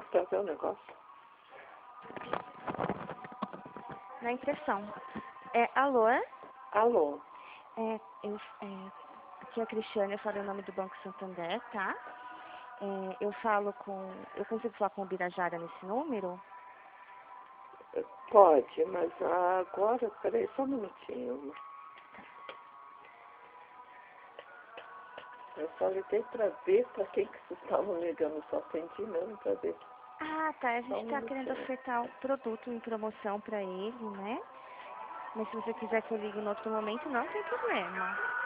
pra ver o negócio. Na impressão. Alô? Alô? Aqui é a Cristiane, eu falo em nome do Banco Santander, tá? Eu consigo falar com o Birajara nesse número? Pode, mas agora, peraí só um minutinho. Eu só liguei pra ver pra quem que vocês estavam ligando, só atendi mesmo pra ver. Ah, tá. A Só um gente tá querendo minutinho. ofertar um produto em promoção pra ele, né? Mas se você quiser que eu ligue em outro momento, não tem problema.